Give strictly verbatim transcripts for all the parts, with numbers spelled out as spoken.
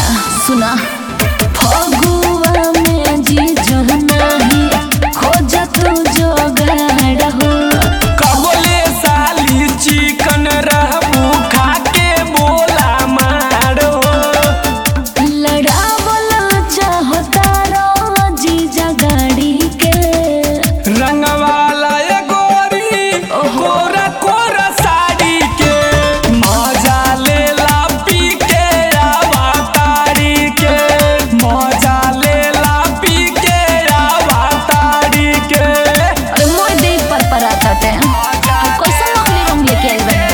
सुना फगुआ में जी जहनाही खोजत जोगाड़ हो कबले साली चिकन रहबू खाके बोला मारो लड़ावल चाहता रो जीजा गाड़ी के रंगवाला ये गोरी कोरा कोरा साड़ी के मजा लेला पी के आवा तारी के मजा लेला पी के आवा तारी के। अरे मोर दे पर पर आता ते कैसा नकली रंग लेके आई बने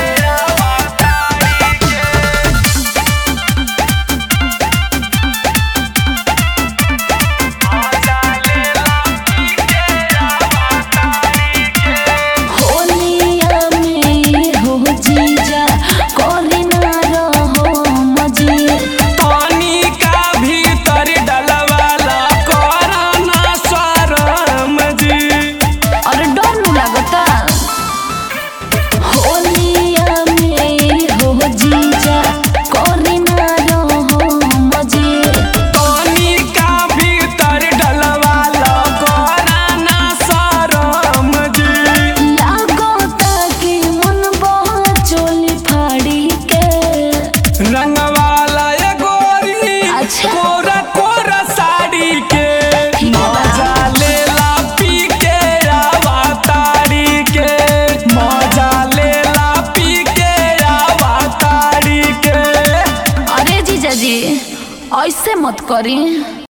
होलिया में हो जीजा कोरी ना रहो मजी पानी का भीतर डलवाला कोराना शरम जी और डर नहीं लगता होलिया में हो जीजा कोरी ना रहो मजी पानी का भीतर डलवाला कोराना शरम जी लागता कि मन बहुत चोली फाड़ी के रंगवाला ये गोरी अच्छा। कोरा कोरा साड़ी के ठीक है बा। मजा लेला पी के आवा तारी के मजा लेला पी के आवा तारी के। अरे जीजा जी ऐसे मत करी।